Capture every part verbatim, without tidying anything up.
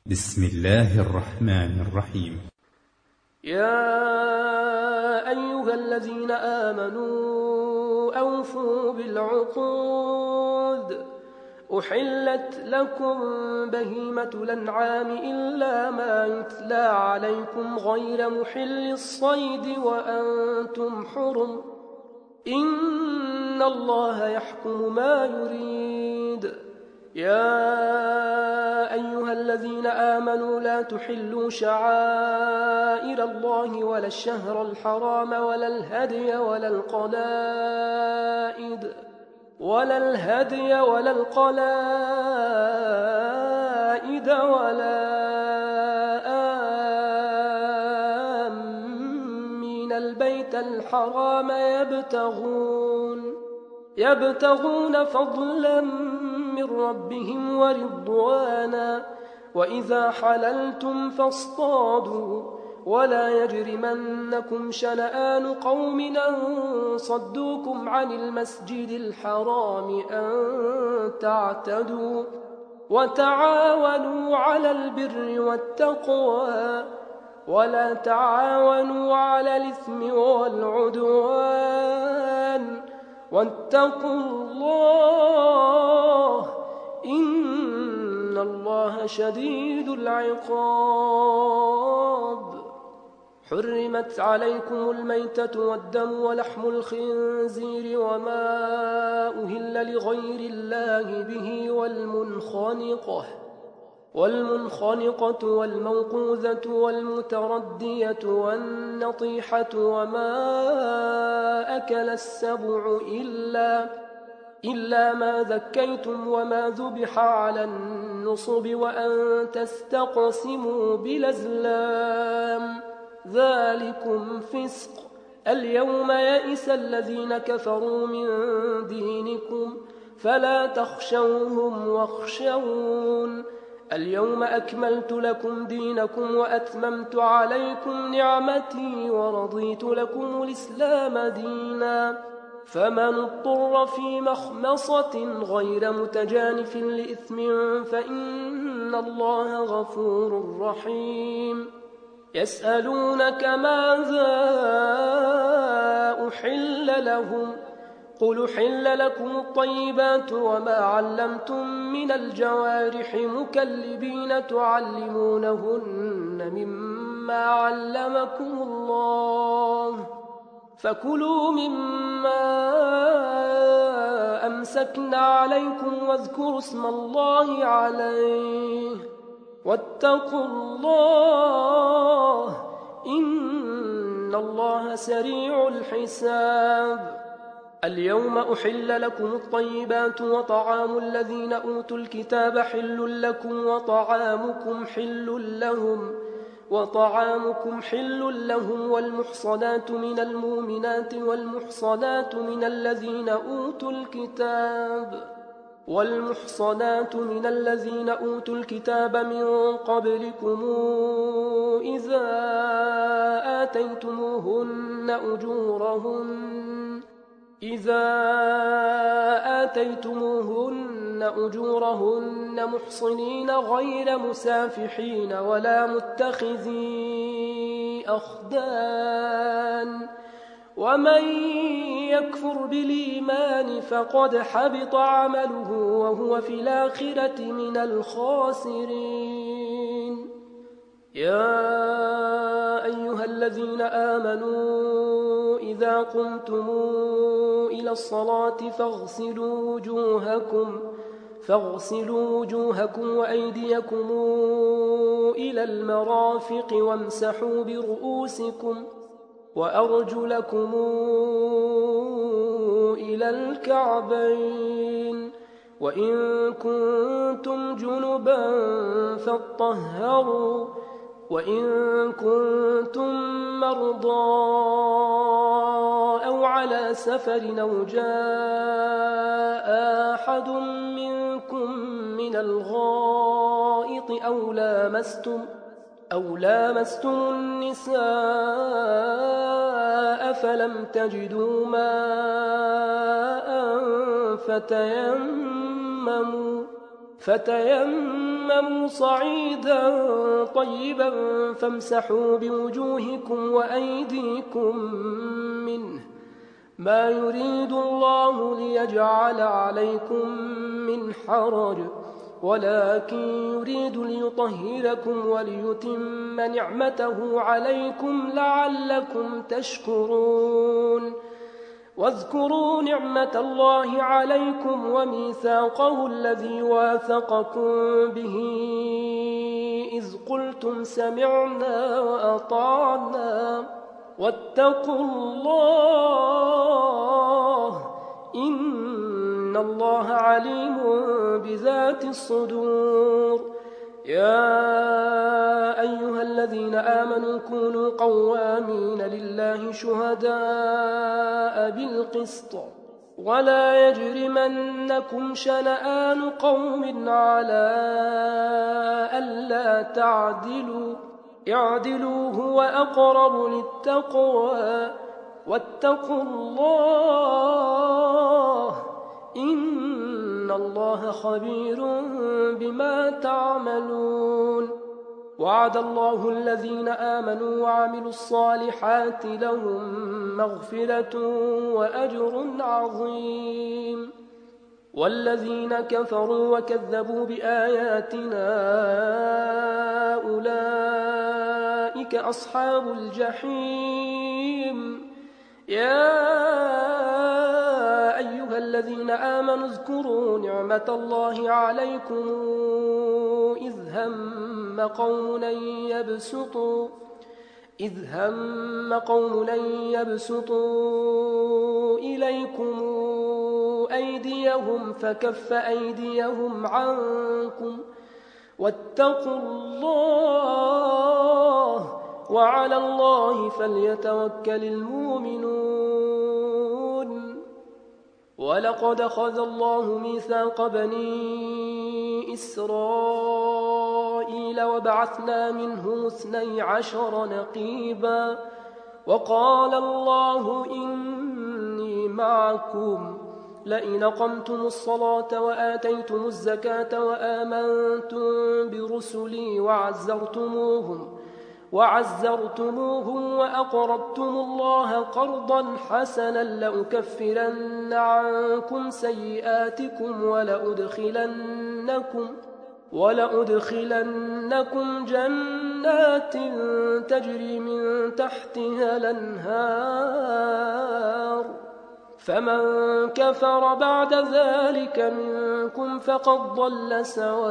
بسم الله الرحمن الرحيم. يا أيها الذين آمنوا أوفوا بالعقود، أحلت لكم بهيمة الأنعام إلا ما يتلى عليكم غير محل الصيد وأنتم حرم، إن الله يحكم ما يريد. يا أيها الذين آمنوا لا تحلوا شعائر الله ولا الشهر الحرام ولا الهدي ولا القلائد ولا الهدي ولا القلائد ولا آمين البيت الحرام يبتغون يبتغون فضلا من ربهم ورضوانا، وإذا حللتم فاصطادوا، ولا يجرمنكم شنآن قوم أن صدوكم عن المسجد الحرام أن تعتدوا، وتعاونوا على البر والتقوى ولا تعاونوا على الإثم والعدوان، واتقوا الله إن الله شديد العقاب. حرمت عليكم الميتة والدم ولحم الخنزير وما أهل لغير الله به والمنخنقة والمنخنقة والموقوذة والمتردية والنطيحة وما أكل السبع إلا إلا ما ذكيتم وما ذبح على النصب وأن تستقسموا بالأزلام، ذلكم فسق. اليوم يئس الذين كفروا من دينكم فلا تخشوهم واخشون، اليوم أكملت لكم دينكم وأتممت عليكم نعمتي ورضيت لكم الإسلام دينا، فمن اضطر في مخمصة غير متجانف لإثم فإن الله غفور رحيم. يسألونك ماذا أحل لهم، قل أحل لكم الطيبات وما علمتم من الجوارح مكلبين تعلمونهن مما علمكم الله، فكلوا مما أمسكن عليكم واذكروا اسم الله عليه، واتقوا الله إن الله سريع الحساب. اليوم أحل لكم الطيبات وطعام الذين أوتوا الكتاب حل لكم وطعامكم حل لهم وطعامكم حل لهم والمحصنات من المؤمنات والمحصنات من الذين أوتوا الكتاب والمحصنات من الذين أوتوا الكتاب من قبلكم إذا آتيتموهن أجورهن إذا آتيتموهن أجورهن محصنين غير مسافحين ولا متخذي أخدان، ومن يكفر بالإيمان فقد حبط عمله وهو في الآخرة من الخاسرين. يا أيها الذين آمنوا إذا قمتم إلى الصلاة فاغسلوا وجوهكم فاغسلوا وجوهكم وأيديكم إلى المرافق وامسحوا برؤوسكم وأرجلكم إلى الكعبين، وإن كنتم جنبا فاطهروا، وإن كنتم مرضى أو على سفر أو جاء أحد منكم من الغائط أو لامستم أو لامستم النساء فلم تجدوا ماء فتيمموا فتيمموا صعيدا طيبا فامسحوا بوجوهكم وأيديكم منه ما يريد الله ليجعل عليكم من حرج ولكن يريد ليطهركم وليتم نعمته عليكم لعلكم تشكرون واذكروا نعمة الله عليكم وميثاقه الذي واثقكم به إذ قلتم سمعنا وأطعنا واتقوا الله إن الله عليم بذات الصدور يا أيها الذين آمنوا كونوا قوامين لله شهداء بالقسط ولا يجرمنكم شنآن قوم على ألا تعدلوا اعدلوا هو أقرب للتقوى واتقوا الله إن الله خبير بما تعملون وعد الله الذين آمنوا وعملوا الصالحات لهم مغفرة وأجر عظيم والذين كفروا وكذبوا بآياتنا أولئك أصحاب الجحيم يا أيها الذين آمنوا اذكروا نعمة الله عليكم إذ هم قوم أن يبسطوا إذ هم قوم أن يبسطوا إليكم أيديهم فكف أيديهم عنكم واتقوا الله وعلى الله فليتوكل المؤمنون ولقد أخذ الله ميثاق بني إسرائيل وبعثنا منهم اثني عشر نقيبا وقال الله إني معكم لئن أقمتم الصلاة وآتيتم الزكاة وآمنتم برسلي وعزرتموهم وعزرتموهم وأقرضتم الله قرضا حسنا لأكفرن عنكم سيئاتكم ولأدخلنكم ولأدخلنكم جنات تجري من تحتها الأنهار فمن كفر بعد ذلك منكم فقد ضل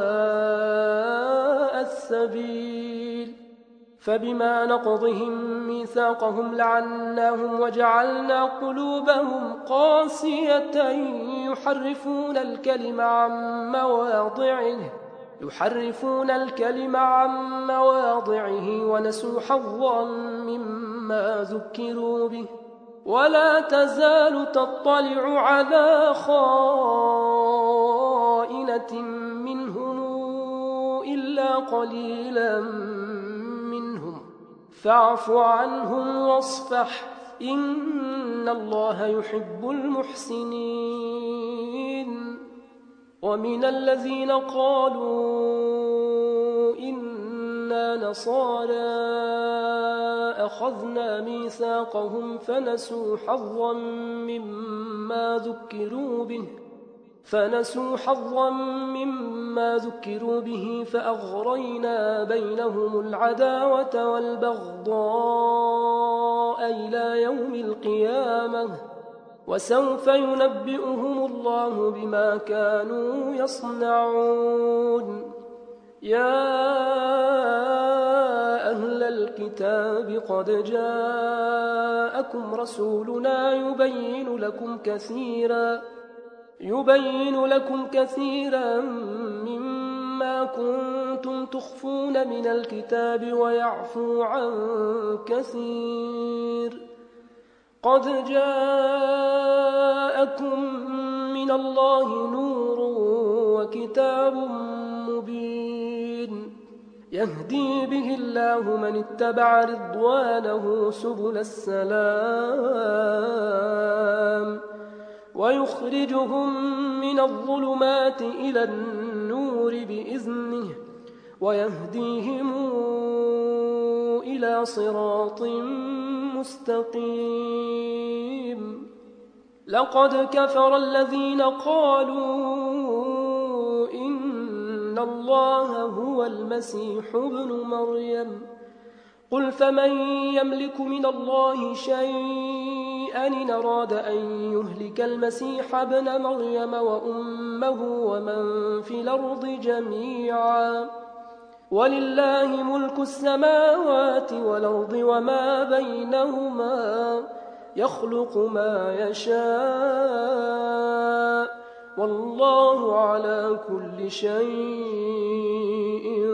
سواء السبيل فبما نقضهم ميثاقهم لعناهم وجعلنا قلوبهم قاسية يحرفون الكلم عن مواضعه يحرفون الكلم عن مواضعه ونسوا حظا مما ذكروا به ولا تزال تطلع على خائنة منهم إلا قليلا منهم فاعف عنهم واصفح إن الله يحب المحسنين ومن الذين قالوا إنا نصارى أخذنا ميثاقهم فنسوا حظا مما ذكروا به فنسوا حظا مما ذكروا به فأغرينا بينهم العداوة والبغضاء إلى يوم القيامة وسوف ينبئهم الله بما كانوا يصنعون يا أهل الكتاب قد جاءكم رسولنا يبين لكم كثيرا يبين لكم كثيرا مما كنتم تخفون من الكتاب ويعفو عن كثير قد جاءكم من الله نور وكتاب مبين يهدي به الله من اتبع رضوانه سبل السلام ويخرجهم من الظلمات إلى النور الزبر بإذنه ويهديهم إلى صراط مستقيم. لقد كفر الذين قالوا إن الله هو المسيح ابن مريم قل فمن يملك من الله شيئا إن أراد أن يهلك المسيح ابن مريم وأمه ومن في الأرض جميعا ولله ملك السماوات والأرض وما بينهما يخلق ما يشاء والله على كل شيء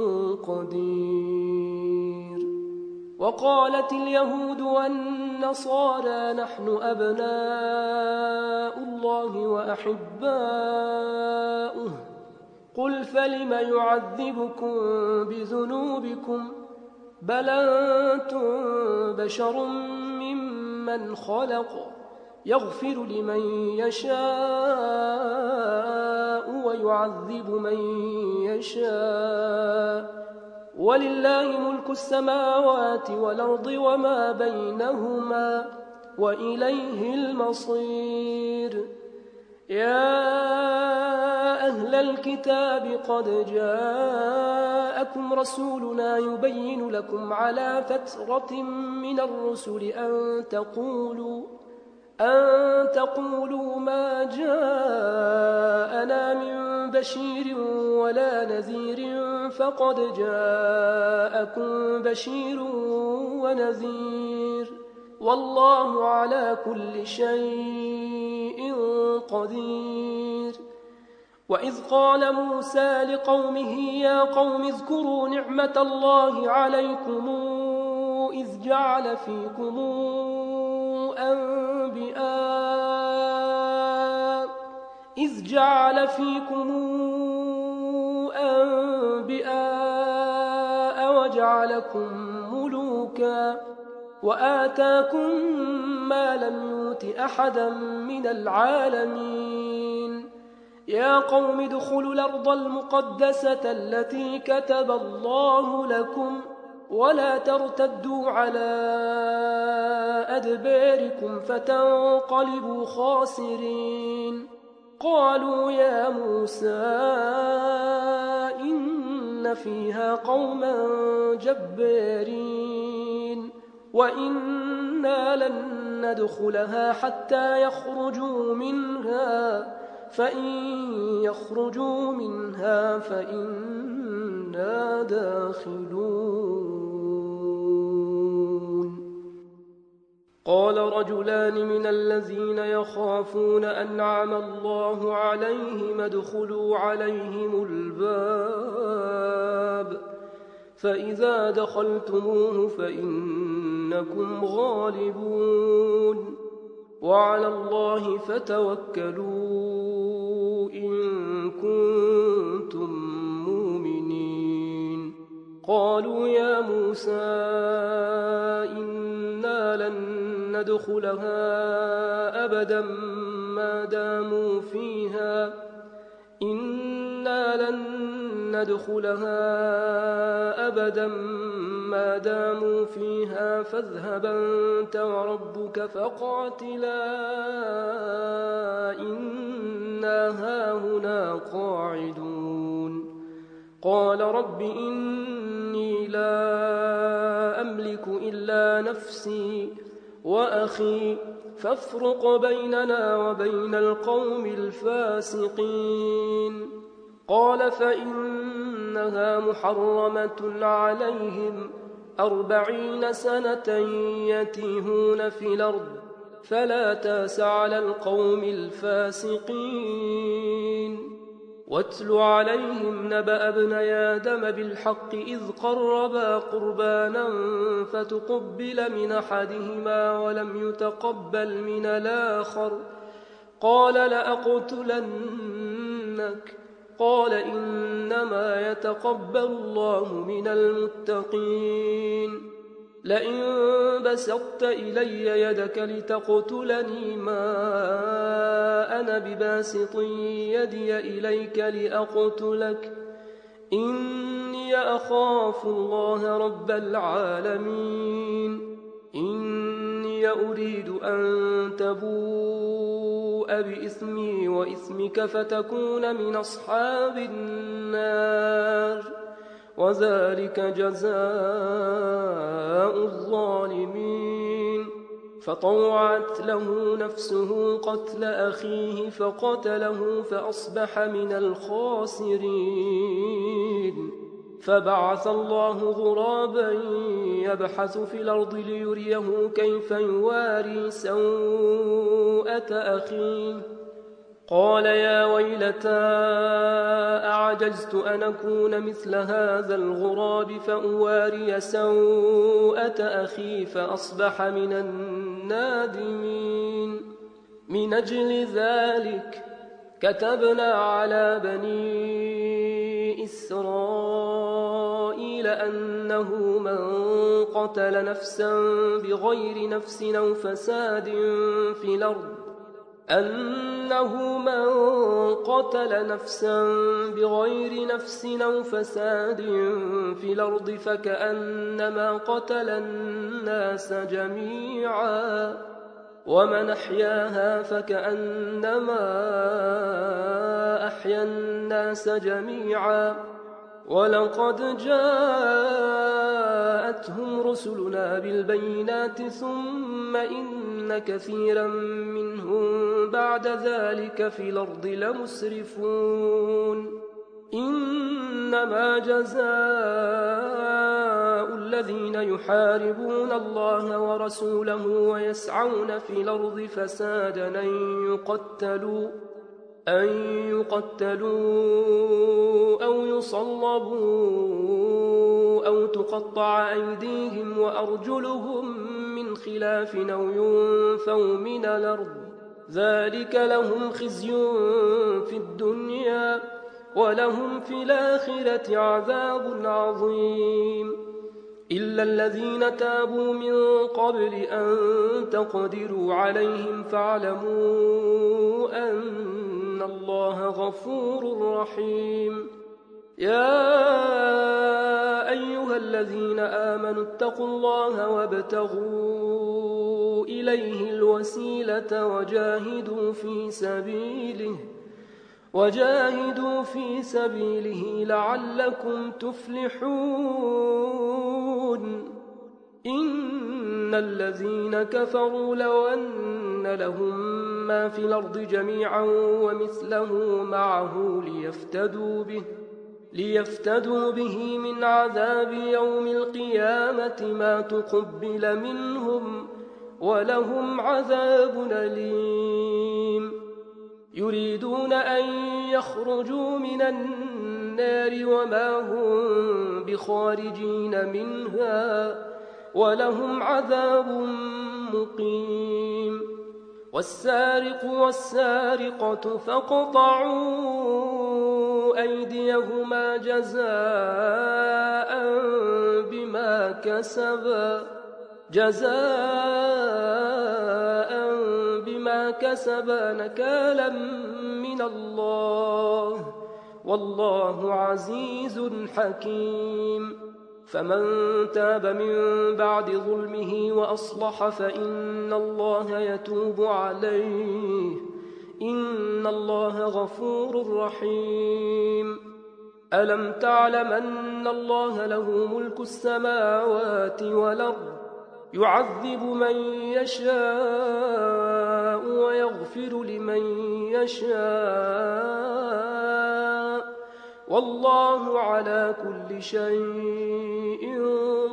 قدير. وقالت اليهود والنصارى نحن أبناء الله وأحباؤه قل فلم يعذبكم بذنوبكم بل أنتم بشر ممن خلق يغفر لمن يشاء ويعذب من يشاء ولله ملك السماوات والأرض وما بينهما وإليه المصير. يا أهل الكتاب قد جاءكم رسولنا يبين لكم على فترة من الرسل أن تقولوا أن تقولوا ما جاءنا من بشير ولا نذير فقد جاءكم بشير ونذير والله على كل شيء قدير. وإذ قال موسى لقومه يا قوم اذكروا نعمة الله عليكم إذ جعل فيكم أنبياء إذ جعل فيكم أنبياء وجعلكم ملوكا وآتاكم ما لم يؤت أحدا من العالمين. يا قوم ادخلوا الأرض المقدسة التي كتب الله لكم ولا ترتدوا على أدباركم فتنقلبوا خاسرين. قالوا يا موسى إن فيها قوما جبارين وإنا لن ندخلها حتى يخرجوا منها فإن يخرجوا منها فإنا داخلون. قال رجلان من الذين يخافون أنعم الله عليهم ادخلوا عليهم الباب فإذا دخلتموه فإنكم غالبون وعلى الله فتوكلوا إن كنتم مؤمنين. قالوا يا موسى إنا لن ندخلها أبدا ما داموا فيها إنا لن ندخلها أبدا ما داموا فيها فاذهب أنت وربك فقاتلا إنا هاهنا قاعدون. قال رب إني لا أملك إلا نفسي وأخي فافرق بيننا وبين القوم الفاسقين. قال فإنها محرمة عليهم أربعين سنة يتيهون في الأرض فلا تأس على القوم الفاسقين. واتل عليهم نبأ ابني آدم بالحق إذ قربا قربانا فتقبل من أحدهما ولم يتقبل من الآخر قال لأقتلنك قال إنما يتقبل الله من المتقين. لئن بسطت إلي يدك لتقتلني ما أنا بباسط يدي إليك لأقتلك إني أخاف الله رب العالمين إني أريد أن تبوء بإثمي وإثمك فتكون من أصحاب النار وذلك جزاء الظالمين فطوعت له نفسه قتل أخيه فقتله فأصبح من الخاسرين فبعث الله غرابا يبحث في الأرض ليريه كيف يواري سوءة أخيه قال يا ويلتى أعجزت أن أكون مثل هذا الغراب فأواري سوءة أخي فأصبح من النادمين من أجل ذلك كتبنا على بني إسرائيل أنه من قتل نفسا بغير نفس أو فساد في الأرض أنه من قتل نفسا بغير نفس أو فساد في الأرض فكأنما قتل الناس جميعا ومن أحياها فكأنما أحيا الناس جميعا ولقد جاءتهم رسلنا بالبينات ثم إن كثيرا منهم بعد ذلك في الأرض لمسرفون إنما جزاء الذين يحاربون الله ورسوله ويسعون في الأرض فسادا أن يقتلوا أن يقتلوا أو يصلبوا أو تقطع أيديهم وأرجلهم من خلاف أو ينفوا من الأرض ذلك لهم خزي في الدنيا ولهم في الآخرة عذاب عظيم إلا الذين تابوا من قبل أن تقدروا عليهم فاعلموا أن الله غفور رحيم يا أيها الذين آمنوا اتقوا الله وابتغوا إليه الوسيلة وجاهدوا في سبيله وجاهدوا في سبيله لعلكم تفلحون إن الذين كفروا لو أن لهم ما في الأرض جميعا ومثله معه ليفتدوا به ليفتدوا به من عذاب يوم القيامة ما تقبل منهم ولهم عذاب أليم يريدون أن يخرجوا من النار وما هم بخارجين منها ولهم عذاب مقيم والسارق والسارقة فاقطعوا أيديهما جزاء بما كسبا جزاء بما كسبا نكالا من الله والله عزيز حكيم فمن تاب من بعد ظلمه وأصلح فإن الله يتوب عليه إن الله غفور رحيم ألم تعلم أن الله له ملك السماوات والأرض يعذب من يشاء ويغفر لمن يشاء والله على كل شيء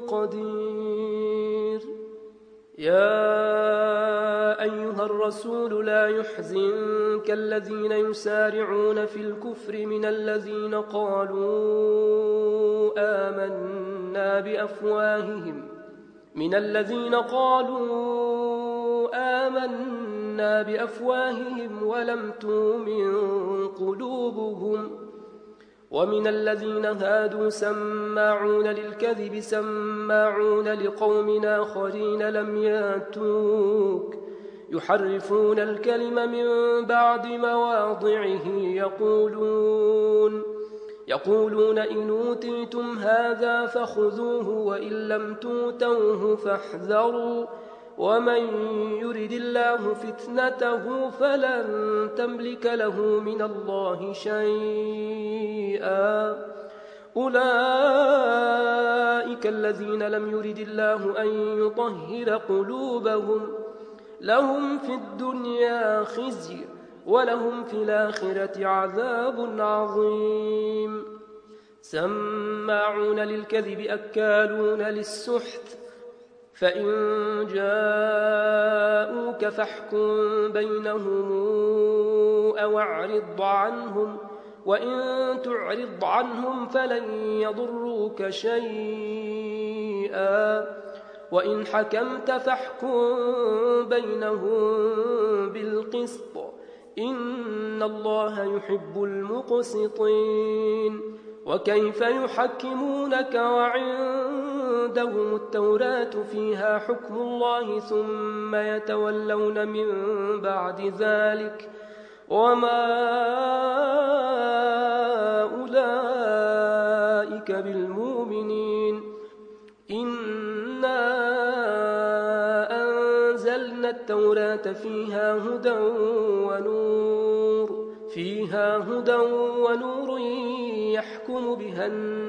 قدير يا أيها الرسول لا يحزنك الذين يسارعون في الكفر من الذين قالوا آمنا بأفواههم من الذين قالوا آمنا بأفواههم ولم تؤمن قلوبهم ومن الذين هادوا سماعون للكذب سماعون لقوم آخرين لم يأتوك يحرفون الكلم من بعد مواضعه يقولون يقولون إن أوتيتم هذا فخذوه وإن لم تؤتوه فاحذروا ومن يرد الله فتنته فلن تملك له من الله شيئا أولئك الذين لم يرد الله أن يطهر قلوبهم لهم في الدنيا خزي ولهم في الآخرة عذاب عظيم سماعون للكذب أكالون للسحت فإن جاءوك فاحكم بينهم أو أعرض عنهم وإن تعرض عنهم فلن يضروك شيئا وإن حكمت فاحكم بينهم بالقسط إن الله يحب المقسطين وكيف يحكمونك وعندهم التوراة فيها حكم الله ثم يتولون من بعد ذلك وما أولئك بالمؤمنين إنا أنزلنا التوراة فيها هدى ونور فيها هدى ونور يحكم بها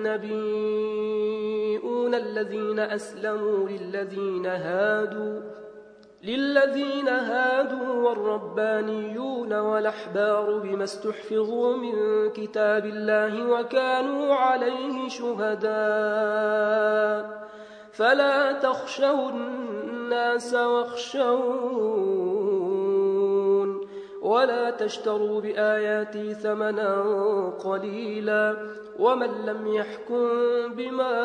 النبيون الذين أسلموا للذين هادوا للذين هادوا والربانيون والأحبار بما استحفظوا من كتاب الله وكانوا عليه شهداء فلا تخشوا الناس واخشون ولا تشتروا بآياتي ثمنا قليلا ومن لم يحكم بما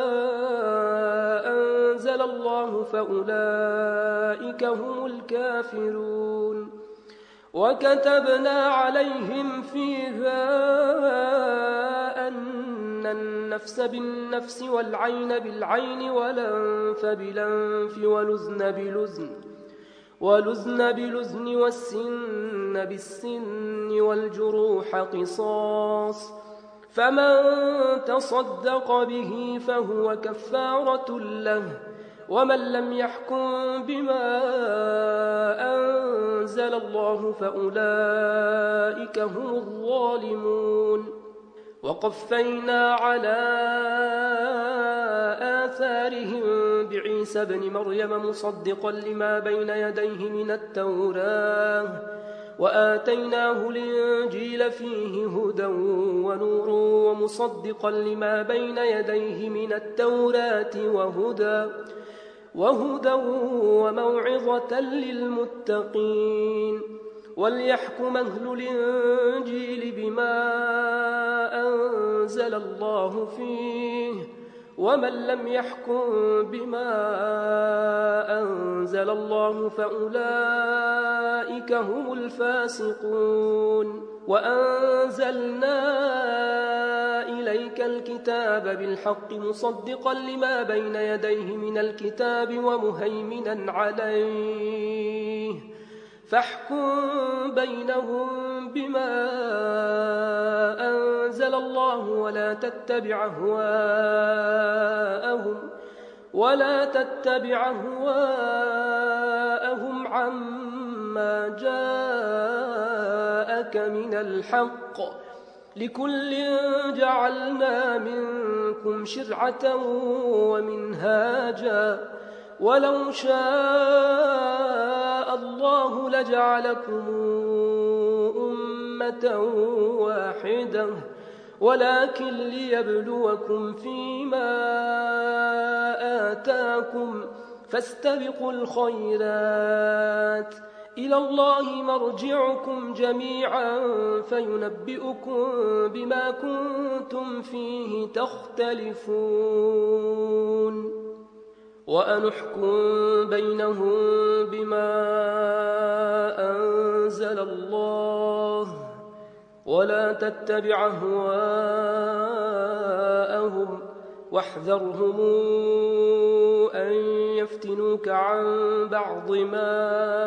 أنزل الله فأولئك هم الكافرون وكتبنا عليهم فيها أن النفس بالنفس والعين بالعين والأنف بالأنف والأذن بالأذن والأذن بالأذن والسن بالسن والجروح قصاص فمن تصدق به فهو كفارة له ومن لم يحكم بما أنزل الله فأولئك هم الظالمون وقفينا على آثارهم بعيسى ابن مريم مصدقا لما بين يديه من التوراة وآتيناه الإنجيل فيه هدى ونور ومصدقا لما بين يديه من التوراة وهدى وهدى وموعظة للمتقين وليحكم أهل الإنجيل بما أنزل الله فيه ومن لم يحكم بما أنزل الله فأولئك هم الفاسقون وأنزلنا إليك الكتاب بالحق مصدقا لما بين يديه من الكتاب ومهيمنا عليه فاحكم بينهم بما أنزل الله ولا تتبع أهواءهم ولا تتبع أهواءهم عما جاءك من الحق لكل جعلنا منكم شرعة ومنهاجا ولو شاء الله لجعلكم أمة واحدة ولكن ليبلوكم فيما آتاكم فاستبقوا الخيرات إلى الله مرجعكم جميعا فينبئكم بما كنتم فيه تختلفون وأن احكم بينهم بما أنزل الله ولا تتبع أهواءهم واحذرهم أن يفتنوك عن بعض ما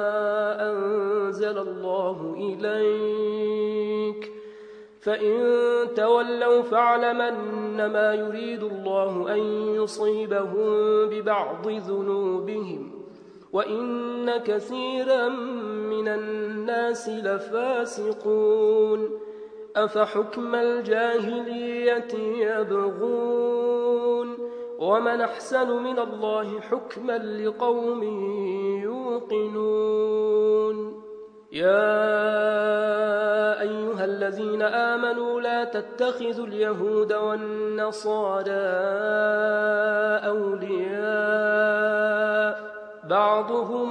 أنزل الله إليك فإن تولوا فاعلم أنما يريد الله أن يصيبهم ببعض ذنوبهم وإن كثيرا من الناس لفاسقون أفحكم الجاهلية يبغون ومن أحسن من الله حكما لقوم يوقنون يا أيها الذين آمنوا لا تتخذوا اليهود والنصارى أولياء بعضهم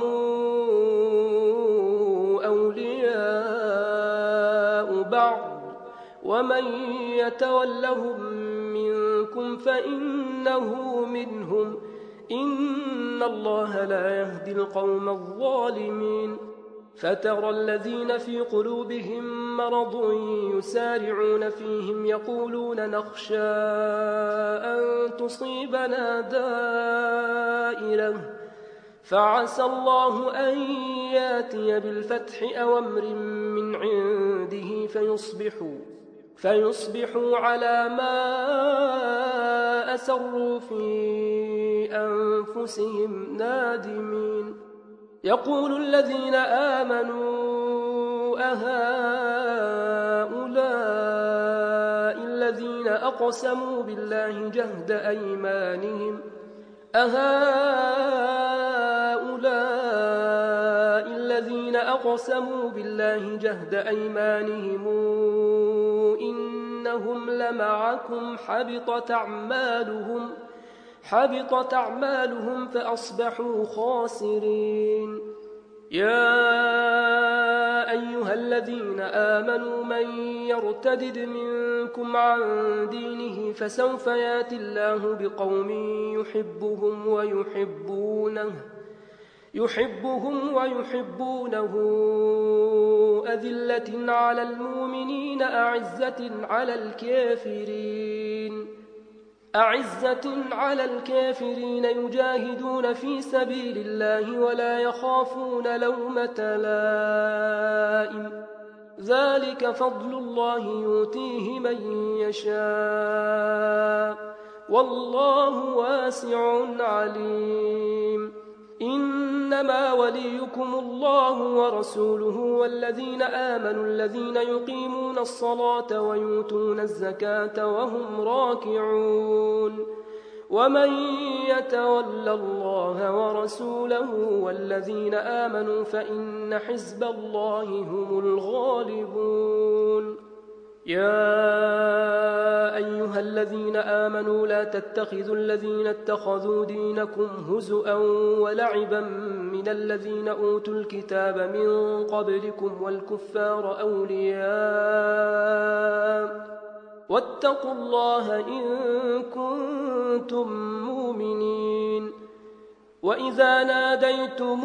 أولياء بعض ومن يتولهم منكم فإنه منهم إن الله لا يهدي القوم الظالمين فترى الذين في قلوبهم مرض يسارعون فيهم يقولون نخشى أن تصيبنا دائرة فعسى الله أن ياتي بالفتح أو أمر من عنده فيصبحوا فيصبحوا على ما أسروا في أنفسهم نادمين يقول الذين آمنوا أهؤلاء الذين أقسموا بالله جهد أيمانهم أهؤلاء الذين أقسموا بالله جهد أيمانهم إنهم لمعكم حبطت أعمالهم حبطت أعمالهم فأصبحوا خاسرين يا أيها الذين آمنوا من يرتدد منكم عن دينه فسوف يأتي الله بقوم يحبهم ويحبونه يحبهم ويحبونه أذلة على المؤمنين أعزة على الكافرين أعزة على الكافرين يجاهدون في سبيل الله ولا يخافون لومة لائم ذلك فضل الله يؤتيه من يشاء والله واسع عليم إنما وليكم الله ورسوله والذين آمنوا الذين يقيمون الصلاة ويؤتون الزكاة وهم راكعون ومن يتول الله ورسوله والذين آمنوا فإن حزب الله هم الغالبون يا أيها الذين آمنوا لا تتخذوا الذين اتخذوا دينكم هزؤا ولعبا من الذين أوتوا الكتاب من قبلكم والكفار أولياء واتقوا الله إن كنتم مؤمنين وإذا ناديتم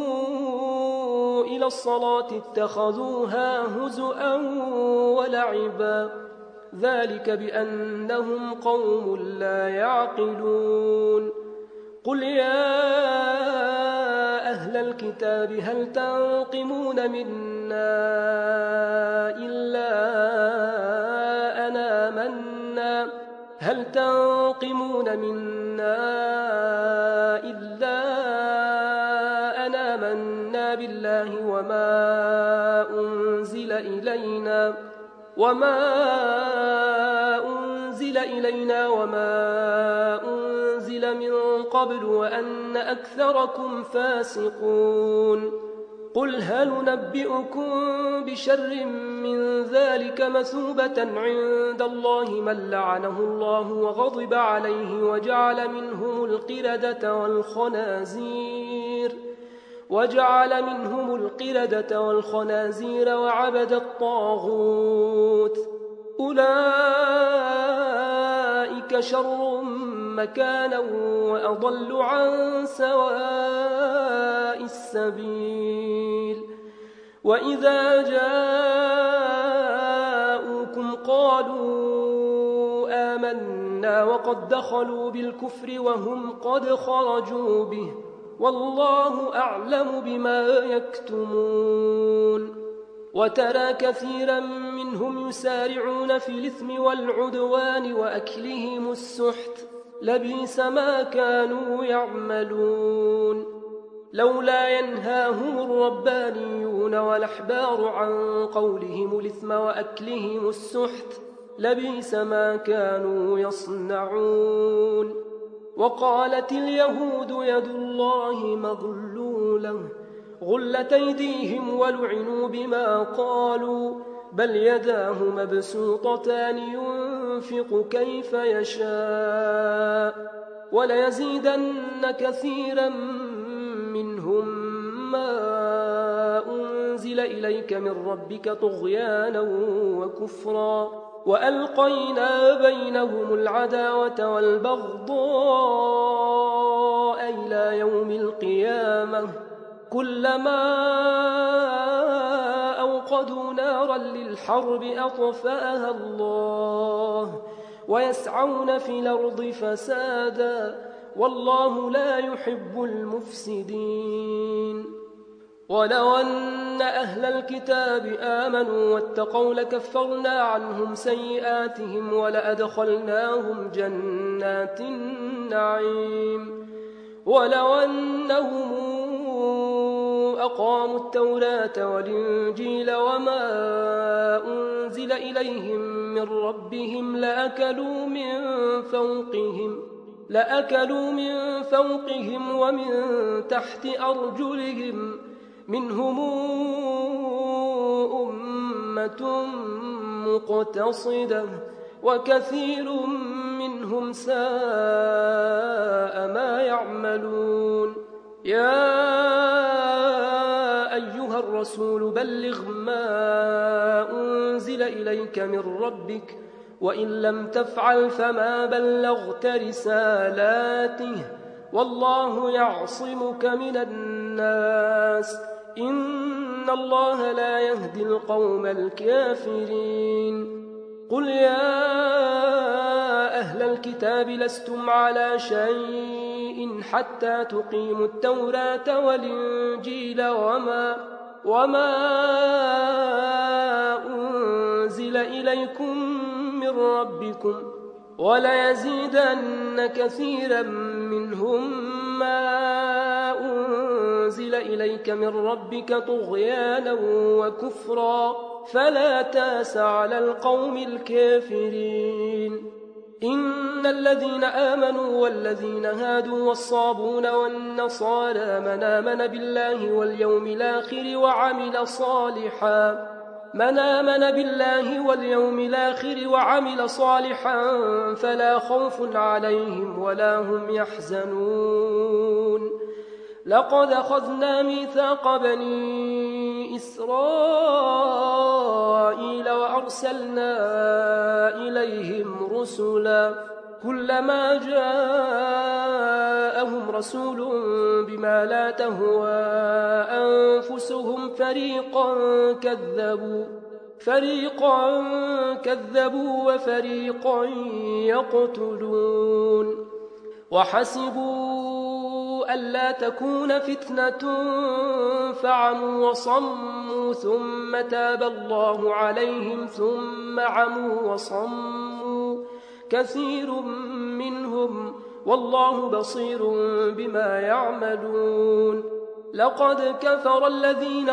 إلى الصلاة اتخذوها هزؤا ولعبا ذلك بأنهم قوم لا يعقلون قل يا أهل الكتاب هل تنقمون منا إلا أن آمنا هل تنقمون منا إلا أن آمنا بالله وما أنزل إلينا وما أنزل إلينا وما أنزل من قبل وأن أكثركم فاسقون قل هل ننبئكم بشر من ذلك مثوبة عند الله من لعنه الله وغضب عليه وجعل منهم القردة والخنازير وجعل منهم القردة والخنازير وعبد الطاغوت أولئك شر مكانا وأضل عن سواء السبيل وإذا جاءوا قالوا آمنا وقد دخلوا بالكفر وهم قد خرجوا به والله أعلم بما يكتمون وترى كثيرا منهم يسارعون في الإثم والعدوان وأكلهم السحت لبئس ما كانوا يعملون لولا ينهاهم الربانيون والأحبار عن قولهم الإثم وأكلهم السحت لبئس ما كانوا يصنعون وقالت اليهود يد الله مغلولة غلت أيديهم ولعنوا بما قالوا بل يداه مبسوطتان ينفق كيف يشاء وليزيدن كثيرا منهم ما أنزل إليك من ربك طغيانا وكفرا وألقينا بينهم العداوة والبغضاء إلى يوم القيامة كلما أوقدوا نارا للحرب أطفأها الله ويسعون في الأرض فسادا والله لا يحب المفسدين ولو أن أهل الكتاب آمنوا واتقوا لكفرنا عنهم سيئاتهم ولأدخلناهم جنات النعيم ولو أنهم أقاموا التوراة والإنجيل وما أنزل إليهم من ربهم لأكلوا من فوقهم لأكلوا من فوقهم ومن تحت أرجلهم منهم أمة مقتصدة وكثير منهم ساء ما يعملون يا أيها الرسول بلغ ما أنزل إليك من ربك وإن لم تفعل فما بلغت رسالاته والله يعصمك من الناس إن الله لا يهدي القوم الكافرين قل يا أهل الكتاب لستم على شيء حتى تقيموا التوراة والإنجيل وما, وما أنزل إليكم من ربكم وليزيدن كثيرا منهم ما أنزل إليك من ربك طغيانا وكفرا فلا تاس على القوم الكافرين إن الذين آمنوا والذين هادوا والصابون والنصارى من آمن بالله واليوم الآخر وعمل صالحا من آمن بالله واليوم الآخر وعمل صالحا فلا خوف عليهم ولا هم يحزنون لقد أخذنا ميثاق بني إسرائيل وأرسلنا إليهم رسلا كلما جاءهم رسول بما لا تهوى أنفسهم فريقا كذبوا فريقا كذبوا وفريقا يقتلون وحسبوا ألا تكون فتنة فعموا وصموا ثم تاب الله عليهم ثم عموا وصموا كثير منهم والله بصير بما يعملون لقد كفر الذين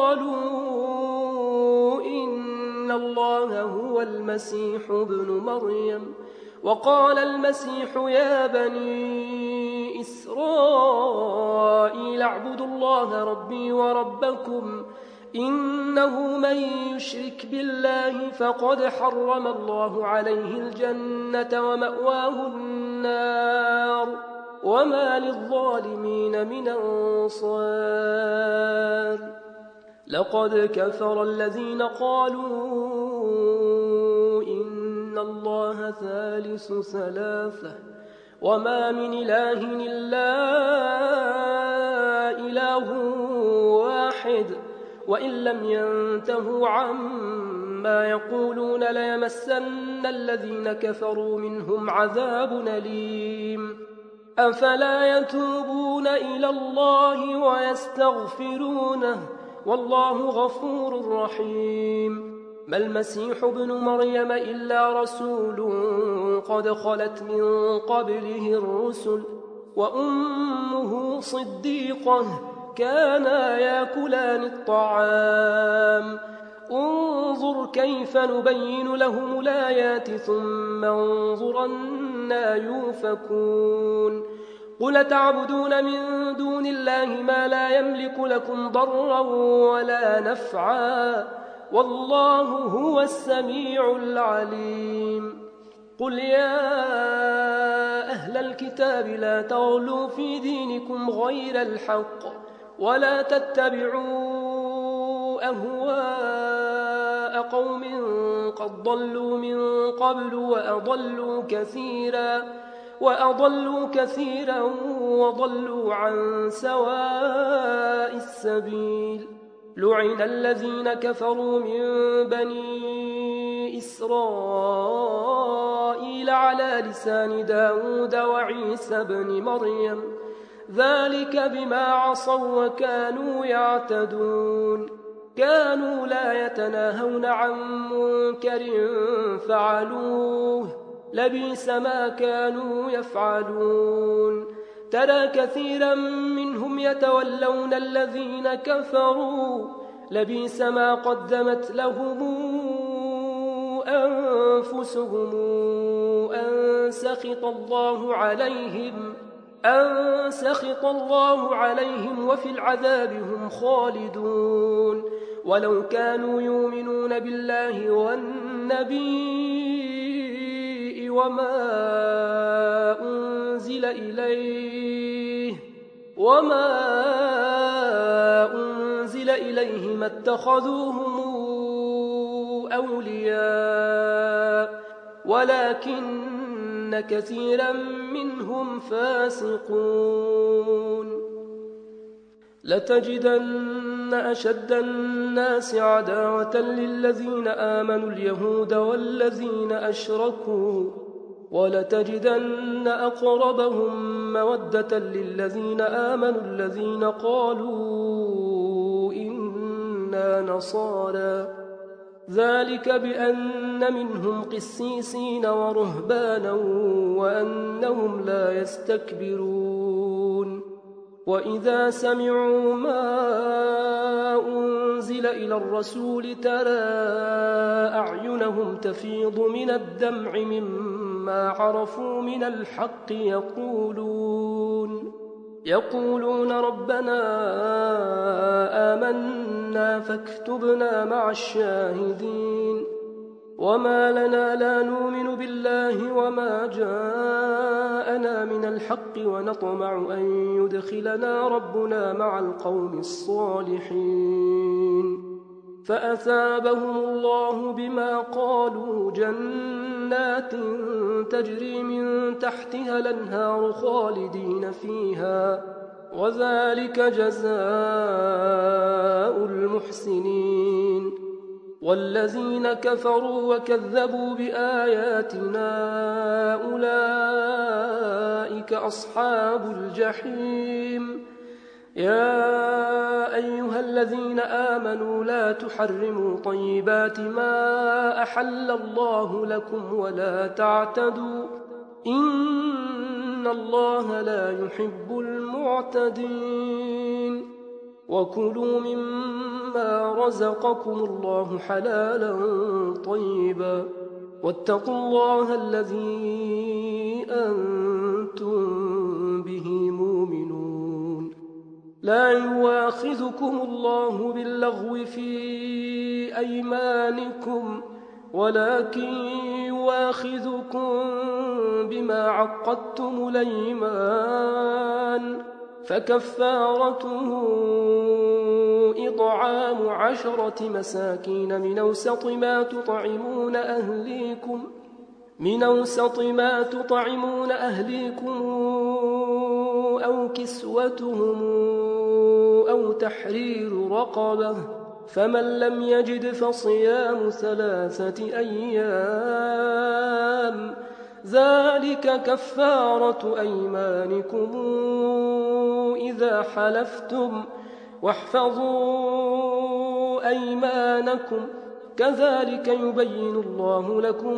قالوا إن الله هو المسيح ابن مريم وقال المسيح يا بني إسرائيل اعبدوا الله ربي وربكم إنه من يشرك بالله فقد حرم الله عليه الجنة ومأواه النار وما للظالمين من أنصار لقد كفر الذين قالوا إن الله ثالث ثلاثة وما من إله إلا إله واحد وإن لم ينتهوا عما ما يقولون ليمسن الذين كفروا منهم عذاب أليم أفلا يتوبون إلى الله ويستغفرونه والله غفور رحيم ما المسيح ابن مريم إلا رسول قد خلت من قبله الرسل وأمه صديقة كانا يأكلان الطعام انظر كيف نبين لهم الآيات ثم انظر أنا يؤفكون قل تعبدون من دون الله ما لا يملك لكم ضرا ولا نفعا والله هو السميع العليم قل يا أهل الكتاب لا تغلوا في دينكم غير الحق ولا تتبعوا أهواء قوم قد ضلوا من قبل وأضلوا كثيرا وأضلوا كثيرا وضلوا عن سواء السبيل لعن الذين كفروا من بني إسرائيل على لسان داود وعيسى بن مريم ذلك بما عصوا وكانوا يعتدون كانوا لا يتناهون عن منكر فعلوه لبئس ما كانوا يفعلون ترى كثيرا منهم يتولون الذين كفروا لبئس ما قدمت لهم أنفسهم أن سخط الله عليهم أن سخط الله عليهم وفي العذاب هم خالدون ولو كانوا يؤمنون بالله والنبي وما أنزل إليه وما أنزل إليه ما اتخذوهم أولياء ولكن كثيرا منهم فاسقون لتجدن أشد الناس عداوة للذين آمنوا اليهود والذين أشركوا ولتجدن أقربهم مودة للذين آمنوا الذين قالوا إنا نصارى ذلك بأن منهم قسيسين ورهبانا وأنهم لا يستكبرون وإذا سمعوا ما أنزل إلى الرسول ترى أعينهم تفيض من الدمع مما عرفوا من الحق يقولون يقولون ربنا آمنا فاكتبنا مع الشاهدين وما لنا لا نؤمن بالله وما جاءنا من الحق ونطمع أن يدخلنا ربنا مع القوم الصالحين فأثابهم الله بما قالوا جنات تجري من تحتها الأنهار خالدين فيها وذلك جزاء المحسنين والذين كفروا وكذبوا بآياتنا أولئك أصحاب الجحيم يا أيها الذين آمنوا لا تحرموا طيبات ما أحل الله لكم ولا تعتدوا إن الله لا يحب المعتدين وكلوا مما رزقكم الله حلالا طيبا واتقوا الله الذي أنتم به مؤمنون لا يواخذكم الله باللغو في أيمانكم ولكن يواخذكم بما عقدتم الأيمان فكفارته إطعام عشرة مساكين من أوسط ما تطعمون أهليكم من أوسط ما تطعمون أهليكم أو كسوتهم أو تحرير رقبة فمن لم يجد فصيام ثلاثة أيام ذلك كفارة أيمانكم إذا حلفتم واحفظوا أيمانكم كذلك يبين الله لكم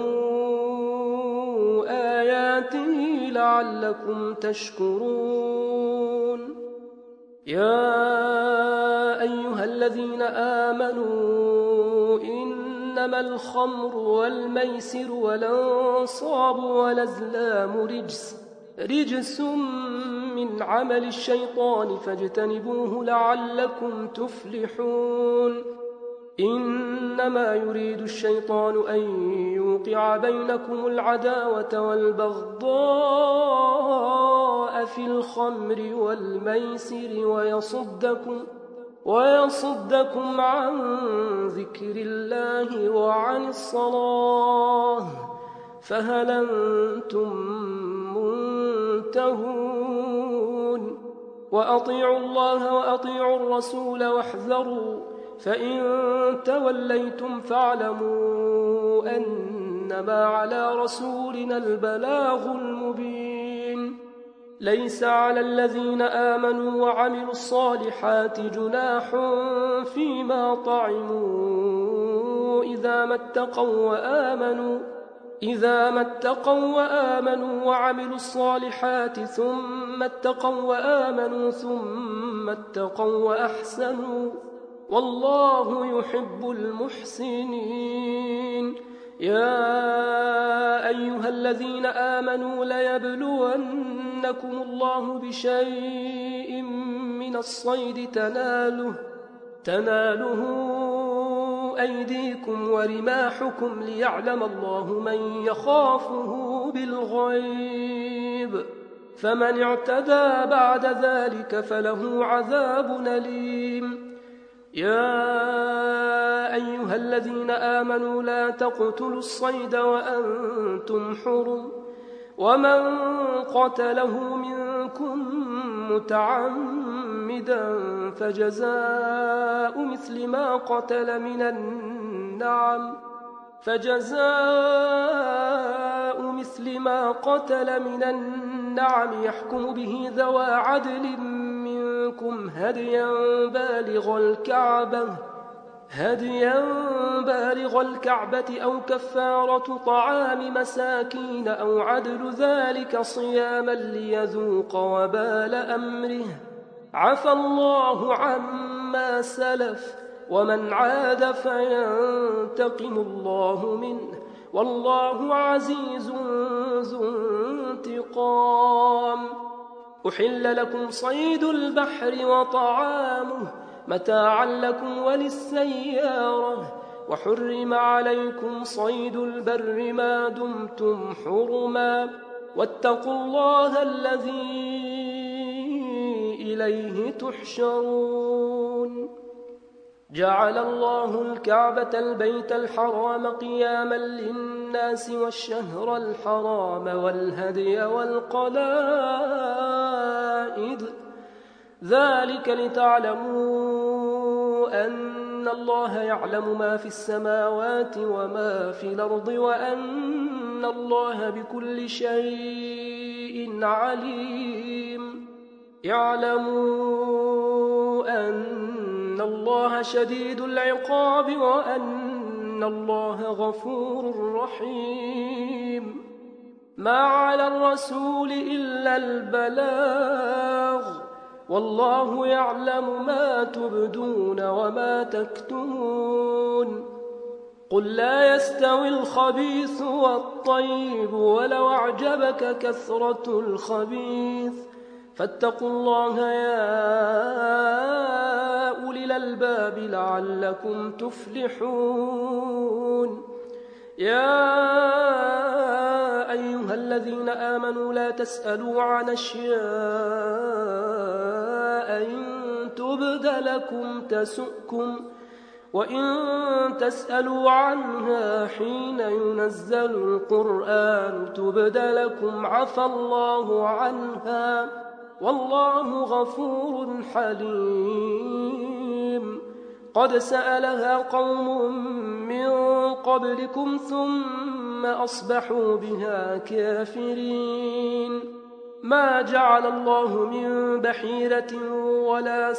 آياته لعلكم تشكرون. يا أيها الذين آمنوا إنما الخمر والميسر والأنصاب والأزلام رجس رجس من عمل الشيطان فاجتنبوه لعلكم تفلحون. إنما يريد الشيطان أن يوقع بينكم العداوة والبغضاء في الخمر والميسر ويصدكم, ويصدكم عن ذكر الله وعن الصلاة فهل أنتم منتهون. وأطيعوا الله وأطيعوا الرسول واحذروا فإن توليتم فاعلموا أنما على رسولنا البلاغ المبين. ليس على الذين آمنوا وعملوا الصالحات جناح فيما طعموا إذا ما اتقوا وآمنوا إذا ما اتقوا وآمنوا وعملوا الصالحات ثم اتقوا وآمنوا ثم اتقوا وأحسنوا والله يحب المحسنين. يا أيها الذين آمنوا ليبلونكم الله بشيء من الصيد تناله تناله أيديكم ورماحكم ليعلم الله من يخافه بالغيب فمن اعتدى بعد ذلك فله عذاب أليم. يا أيها الذين آمنوا لا تقتلوا الصيد وأنتم حرم ومن قتله منكم متعمدا فجزاء مثل ما قتل من النعم فجزاء مثل ما قتل من النعم يحكم به ذوى عدل منكم هديا بالغ الكعبة هديا بالغ الكعبة أو كفارة طعام مساكين أو عدل ذلك صياما ليذوق وبال أمره عفى الله عما سلف ومن عاد فينتقم الله منه والله عزيز ذو انتقام. أحل لكم صيد البحر وطعامه متاعا لكم وللسيارة وحرم عليكم صيد البر ما دمتم حرما واتقوا الله الذي إليه تحشرون. جعل الله الكعبة البيت الحرام قياما للناس والشهر الحرام والهدي والقلائد ذلك لتعلموا أن الله يعلم ما في السماوات وما في الأرض وأن الله بكل شيء عليم. يعلموا أن الله شديد العقاب وأن الله غفور رحيم. ما على الرسول إلا البلاغ والله يعلم ما تبدون وما تكتمون. قل لا يستوي الخبيث والطيب ولو أعجبك كثرة الخبيث فاتقوا الله يا أولي الألباب لعلكم تفلحون. يا أيها الذين آمنوا لا تسألوا عن أشياء إن تبد لكم تسؤكم وإن تسألوا عنها حين ينزل القرآن تبد لكم عفى الله عنها والله غفور حليم. قد سألها قوم من قبلكم ثم أصبحوا بها كافرين ما جعل الله من بحيرة ولا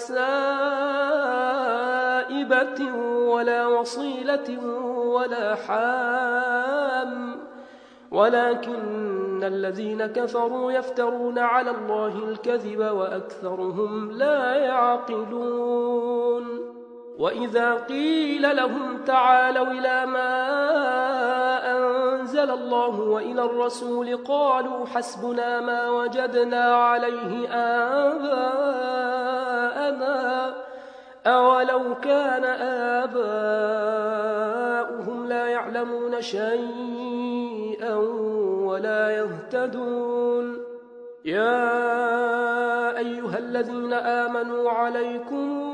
سائبة ولا وصيلة ولا حام ولكن الذين كفروا يفترون على الله الكذب وأكثرهم لا يعقلون وإذا قيل لهم تعالوا إلى ما أنزل الله وإلى الرسول قالوا حسبنا ما وجدنا عليه آباءنا أولو كان آباؤهم لا يعلمون شيئا ولا يهتدون يا أيها الذين آمنوا عليكم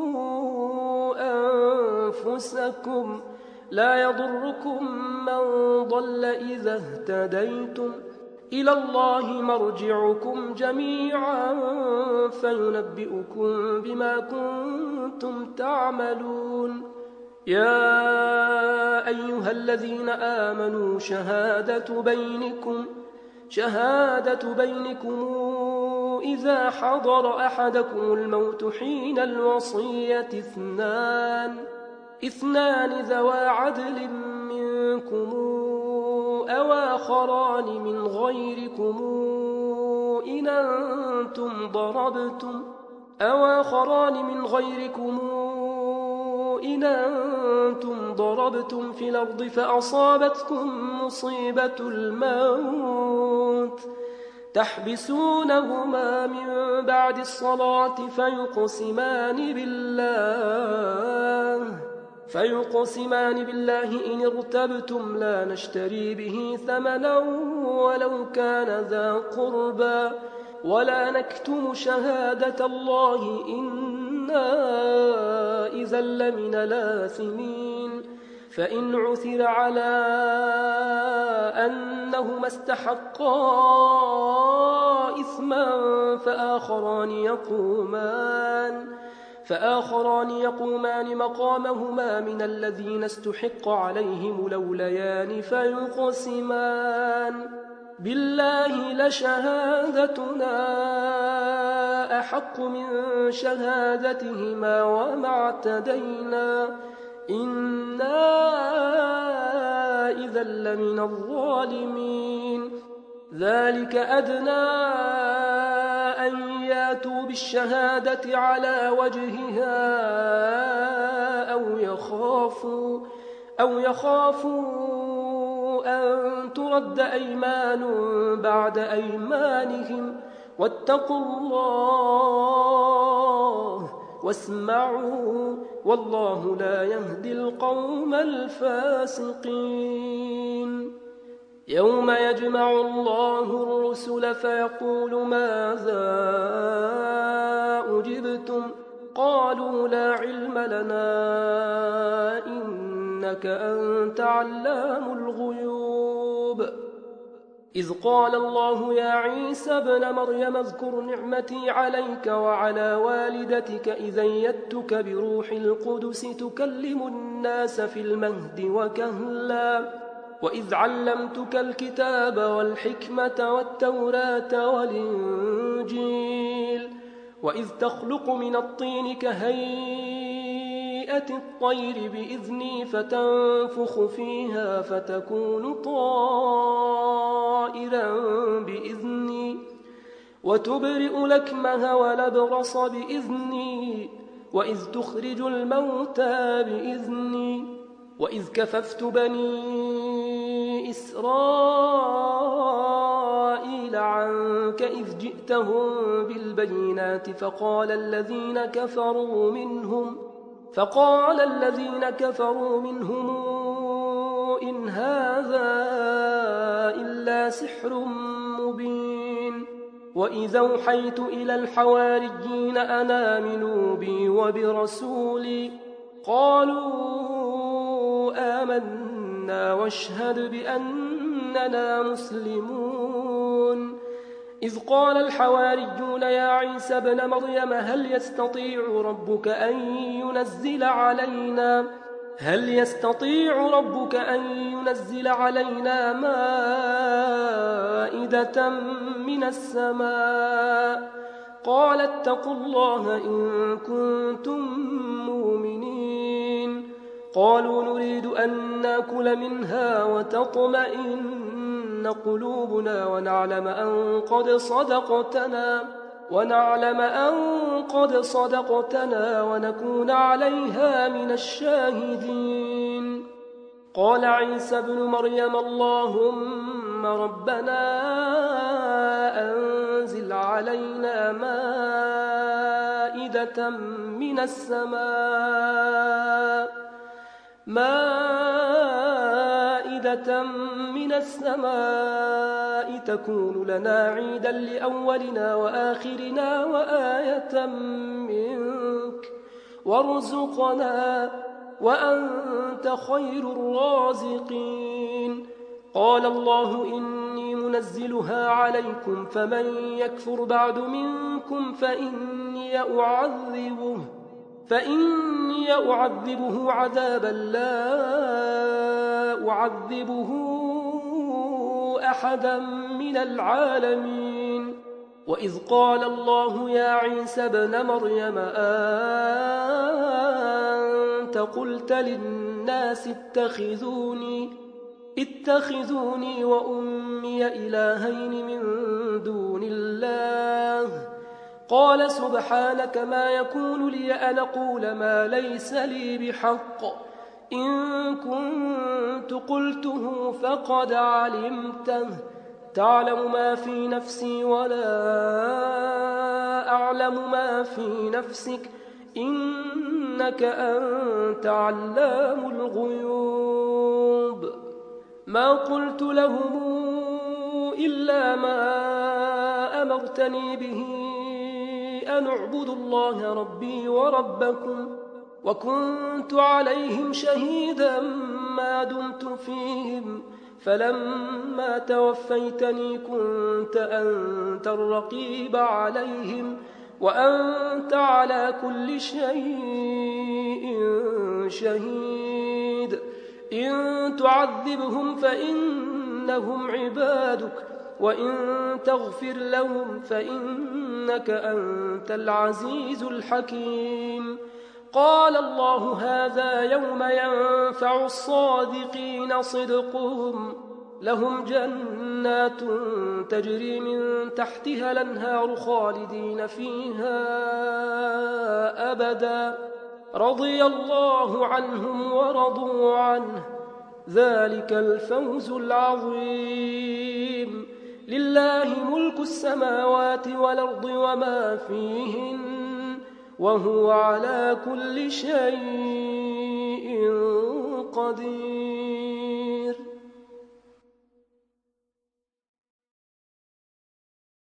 أنفسكم لا يضركم من ضل إذا اهتديتم إلى الله مرجعكم جميعا فينبئكم بما كنتم تعملون يا أيها الذين آمنوا شهادة بينكم شهادة بينكم إذا حضر أحدكم الموت حين الوصية اثنان اثنان ذوى عدل منكم أو آخران من غيركم إن أنتم ضربتم أو آخران من غيركم إن أنتم ضربتم في الأرض فأصابتكم مصيبة الموت تحبسونهما من بعد الصلاة فيقسمان بالله فيقسمان بالله إن ارتبتم لا نشتري به ثمنا ولو كان ذا قربى ولا نكتم شهادة الله إنا إذا لمن الآثمين فإن عثر على أنهما استحقا إثما فآخران يقومان فآخران يقومان مقامهما من الذين استحق عليهم الأوليان فيقسمان بالله لشهادتنا أحق من شهادتهما وما اعتدينا إنا إذا لمن الظالمين ذلك أدنى أن ياتوا بالشهادة على وجهها أو يخافوا أو يخافوا أن ترد أيمان بعد أيمانهم واتقوا الله واسمعوا والله لا يهدي القوم الفاسقين يوم يجمع الله الرسل فيقول ماذا أجبتم قالوا لا علم لنا إنك أنت علام الغيوب إذ قال الله يا عيسى ابن مريم اذكر نعمتي عليك وعلى والدتك إذ أيدتك بروح القدس تكلم الناس في المهد وكهلا وإذ علمتك الكتاب والحكمة والتوراة والإنجيل وإذ تخلق من الطين كهيئة الطير بإذني فتنفخ فيها فتكون طائرا بإذني وتبرئ لكمها ولبرص بإذني وإذ تخرج الموتى بإذني وإذ كففت بني إسرائيل عنك إذ جئتهم بالبينات فقال الذين كفروا منهم فقال الذين كفروا منهم إن هذا إلا سحر مبين وإذا أوحيت إلى الحواريين أن آمنوا بي وبرسولي قالوا آمنا واشهد بأننا مسلمون إذ قال الحواريون يا عيسى ابن مريم هل يستطيع ربك أن ينزل علينا هل يستطيع ربك أن ينزل علينا مائدة من السماء قال اتقوا الله إن كنتم مؤمنين قالوا نريد أن نأكل منها وتطمئن قلوبنا ونعلم أن قد صدقتنا ونعلم أن قد صدقتنا ونكون عليها من الشاهدين قال عيسى ابن مريم اللهم ربنا أنزل علينا مائدة من السماء مائدة من السماء تكون لنا عيدا لأولنا وآخرنا وآية منك وارزقنا وأنت خير الرازقين قال الله إني منزلها عليكم فمن يكفر بعد منكم فإني أعذبه فإني أعذبه عذابا لا أعذبه أحدا من العالمين وإذ قال الله يا عيسى ابن مريم أنت قلت للناس اتخذوني اتخذوني وأمي إلهين من دون الله قال سبحانك ما يكون لي أن أقول ما ليس لي بحق إن كنت قلته فقد علمته تعلم ما في نفسي ولا أعلم ما في نفسك إنك أنت علام الغيوب ما قلت لهم إلا ما أمرتني به أن اعبدوا الله ربي وربكم وكنت عليهم شهيدا ما دمت فيهم فلما توفيتني كنت أنت الرقيب عليهم وأنت على كل شيء شهيد إن تعذبهم فإنهم عبادك وإن تغفر لهم فإنك أنت العزيز الحكيم قال الله هذا يوم ينفع الصادقين صدقهم لهم جنات تجري من تحتها الأنهار خالدين فيها أبدا رضي الله عنهم ورضوا عنه ذلك الفوز العظيم لله ملك السماوات والأرض وما فيهن وهو على كل شيء قدير